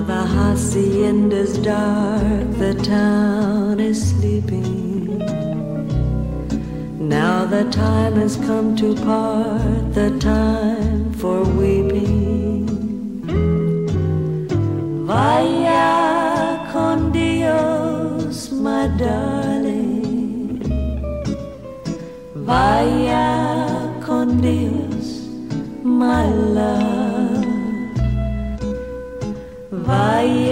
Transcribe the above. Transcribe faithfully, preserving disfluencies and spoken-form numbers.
The hacienda's dark, the town is sleeping. Now the time has come to part, the time for weeping. Vaya con Dios, my darling. Vaya con Dios, my love. Vaya